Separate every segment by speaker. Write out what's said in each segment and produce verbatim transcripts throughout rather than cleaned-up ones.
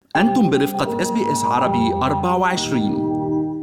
Speaker 1: أنتم برفقة إس بي إس عربي أربعة وعشرين.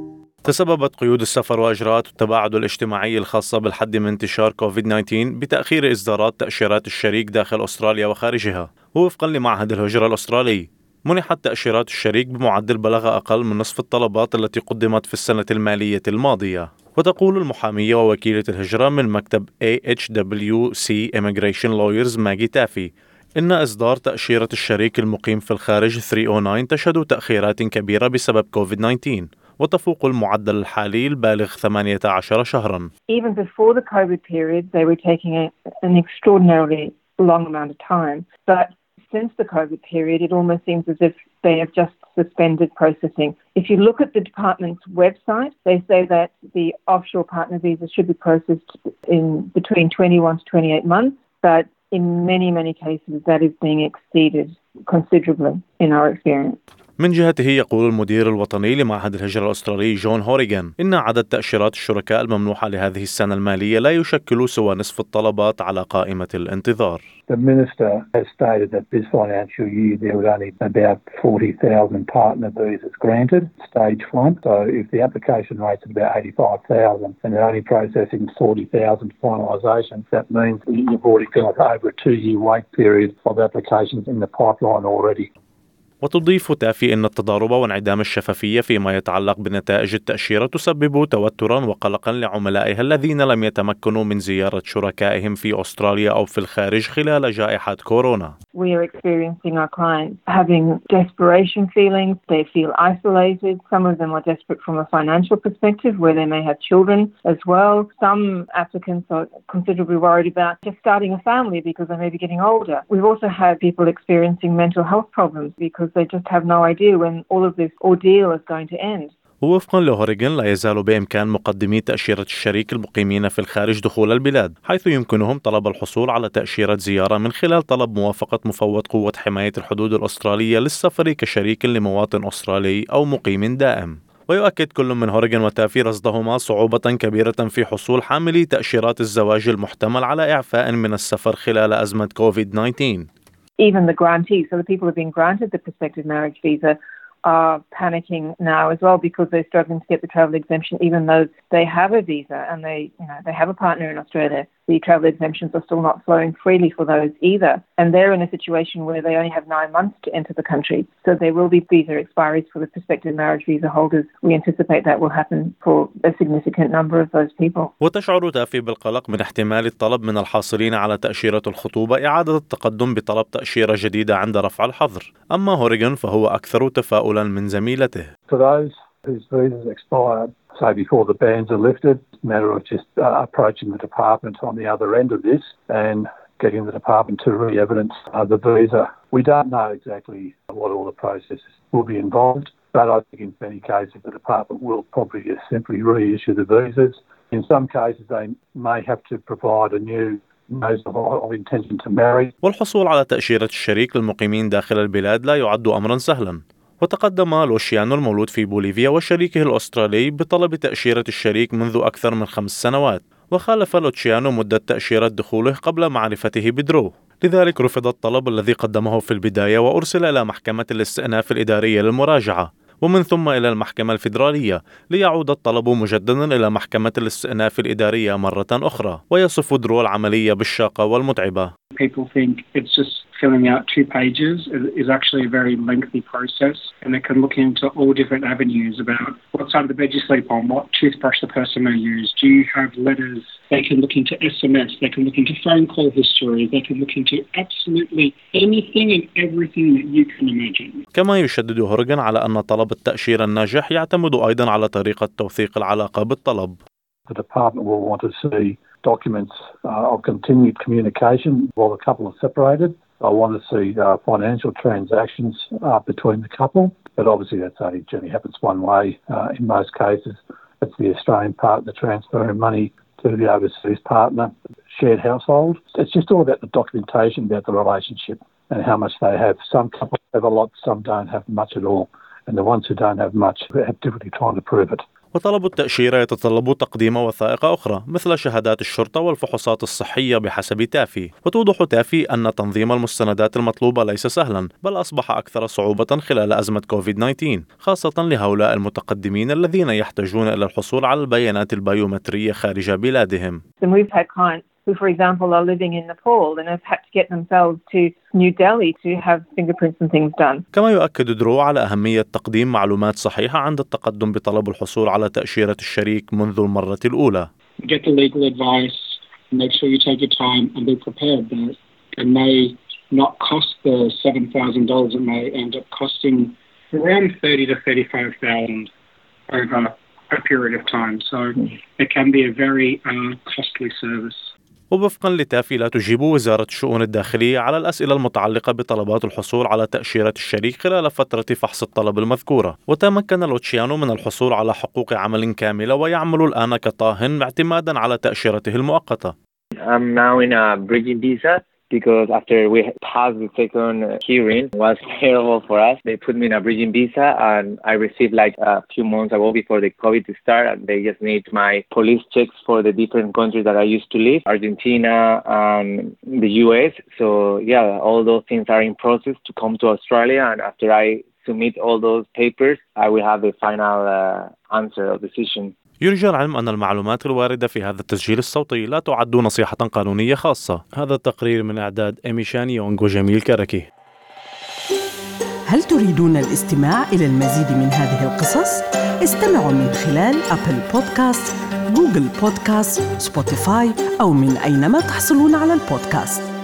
Speaker 2: تسببت قيود السفر وإجراءات التباعد الاجتماعي الخاصة بالحد من انتشار كوفيد تسعة عشر بتأخير إصدارات تأشيرات الشريك داخل أستراليا وخارجها. ووفقا لمعهد الهجرة الأسترالي، منحت تأشيرات الشريك بمعدل بلاغة أقل من نصف الطلبات التي قدمت في السنة المالية الماضية. وتقول المحامية ووكيلة الهجرة من مكتب إيه إتش دبليو سي Immigration Lawyers ماجي تافي إن إصدار تأشيرة الشريك المقيم في الخارج ثلاثمئة وتسعة تشهد تأخيرات كبيرة بسبب كوفيد تسعة عشر وتفوق المعدل الحالي البالغ ثمانية عشر شهرا.
Speaker 3: Even before the COVID period, they were taking a, an extraordinarily long amount of time. But since the COVID period, it almost seems as if they have just suspended processing. If you look at the department's website, they say that the offshore partner visa should be processed in between twenty-one to twenty-eight months, but in many, many cases that is being exceeded considerably in our experience.
Speaker 2: من جهته يقول المدير الوطني لمعهد الهجرة الأسترالي جون هوريغان إن عدد تأشيرات الشركاء الممنوحة لهذه السنة المالية لا يشكل سوى نصف الطلبات على قائمة الانتظار.
Speaker 4: The minister has stated that this financial year there were only about forty thousand partner visas granted, stage one. So if the application rate's at about eighty-five thousand and they're only processing forty thousand finalisations, that means you've already got over a two-year wait period of applications in the pipeline already.
Speaker 2: وتضيف تافي أن التضارب وانعدام الشفافية فيما يتعلق بنتائج التأشيرة تسبب توترا وقلقا لعملائها الذين لم يتمكنوا من زيارة شركائهم في أستراليا أو في الخارج خلال جائحة كورونا.
Speaker 3: We are experiencing our clients having desperation feelings. They feel isolated. Some of them are desperate from a financial perspective where they may have children as well. Some applicants are considerably worried about just starting a family because they may be getting older. We've also had people experiencing mental health problems because they just have no idea when all of this ordeal is going to end.
Speaker 2: ووفقا لهوريغان لا يزال بإمكان مقدمي تأشيرة الشريك المقيمين في الخارج دخول البلاد، حيث يمكنهم طلب الحصول على تأشيرة زيارة من خلال طلب موافقة مفوض قوة حماية الحدود الأسترالية للسفر كشريك لمواطن أسترالي أو مقيم دائم. ويؤكد كل من هوريغان وتافي رصدهما صعوبة كبيرة في حصول حاملي تأشيرات الزواج المحتمل على إعفاء من السفر خلال أزمة كوفيد تسعة عشر.
Speaker 3: Even the grantees, so the people who have been granted the prospective marriage visa, are panicking now as well because they're struggling to get the travel exemption, even though they have a visa and they, you know, they have a partner in Australia. The travel exemptions are still not flowing freely for those either. And they're in a situation where they only have nine months to enter the country. So there will be visa expiries for the prospective marriage visa holders. We anticipate that will happen for a significant number of those people.
Speaker 2: وتشعر تافي بالقلق من احتمال الطلب من الحاصلين على تأشيرة الخطوبة إعادة التقدم بطلب تأشيرة جديدة عند رفع الحظر. أما هوريغان فهو أكثر تفاؤلا من زميلته.
Speaker 4: For those whose visas expired, say before the bans are lifted, it's a matter of just uh, approaching the department on the other end of this and getting the department to re-evidence uh, the visa. We don't know exactly what all the processes will be involved, but I think in many cases the department will probably just simply reissue the visas. In some cases they may have to provide a new notice of, of intention to marry.
Speaker 2: والحصول على تأشيرة الشريك للمقيمين داخل البلاد لا يعد أمرا سهلا. وتقدم لوشيانو المولود في بوليفيا وشريكه الأسترالي بطلب تأشيرة الشريك منذ أكثر من خمس سنوات، وخالف لوشيانو مدة تأشيرة دخوله قبل معرفته بدرو. لذلك رفض الطلب الذي قدمه في البداية وأرسل إلى محكمة الاستئناف الإدارية للمراجعة، ومن ثم إلى المحكمة الفيدرالية ليعود الطلب مجددا إلى محكمة الاستئناف الإدارية مرة أخرى. ويصف درو العملية بالشاقة والمتعبة.
Speaker 5: People think it's just filling out two pages. It is actually a very lengthy process, and they can look into all different avenues about what side of the bed you sleep on, what toothbrush the person may use, do you have letters. They can look into S M S, they can look into phone call history, they can look into absolutely anything and everything that you can imagine.
Speaker 2: كما يشدد هوريغان على أن طلب التأشيرة الناجح يعتمد أيضا على طريقة توثيق العلاقة بالطلب.
Speaker 4: The department will want to see documents uh, of continued communication while the couple are separated. I want to see uh, financial transactions uh, between the couple, but obviously that's only generally happens one way. Uh, in most cases, it's the Australian partner transferring money to the overseas partner, shared household. It's just all about the documentation about the relationship and how much they have. Some couples have a lot, some don't have much at all. And the ones who don't have much have difficulty trying to prove it.
Speaker 2: وطلب التأشيرة يتطلب تقديم وثائق أخرى مثل شهادات الشرطة والفحوصات الصحية بحسب تافي. وتوضح تافي أن تنظيم المستندات المطلوبة ليس سهلا، بل أصبح أكثر صعوبة خلال أزمة كوفيد تسعة عشر، خاصة لهؤلاء المتقدمين الذين يحتاجون إلى الحصول على البيانات البيومترية خارج بلادهم.
Speaker 3: who, for example, are living in Nepal and have had to get themselves to New Delhi to have fingerprints and things done.
Speaker 2: كما يؤكد درو على أهمية تقديم معلومات صحيحة عند التقدم بطلب الحصول على تأشيرة الشريك منذ المرة الأولى.
Speaker 5: Get the legal advice, make sure you take your time and be prepared that it may not cost the seven thousand dollars, it may end up costing around thirty to thirty-five thousand dollars over a period of time. So it can be a very uh, costly service.
Speaker 2: ووفقا لتافي لا تجيب وزارة الشؤون الداخلية على الأسئلة المتعلقة بطلبات الحصول على تأشيرة الشريك خلال فترة فحص الطلب المذكورة. وتمكن لوتشيانو من الحصول على حقوق عمل كاملة ويعمل الآن كطاهن اعتمادا على تأشيرته المؤقتة.
Speaker 6: I'm now in a bridging visa because after we passed the second hearing, it was terrible for us. They put me in a bridging visa and I received like a few months ago before the COVID to start. And they just need my police checks for the different countries that I used to live, Argentina and the U S. So yeah, all those things are in process to come to Australia. And after I submit all those papers, I will have the final uh, answer or decision.
Speaker 2: يرجى العلم أن المعلومات الواردة في هذا التسجيل الصوتي لا تعد نصيحة قانونية خاصة. هذا التقرير من إعداد إيمي شان يونغ وجميل كركي.
Speaker 7: هل تريدون الاستماع إلى المزيد من هذه القصص؟ استمعوا من خلال أبل بودكاست، جوجل بودكاست، سبوتيفاي أو من أينما تحصلون على البودكاست.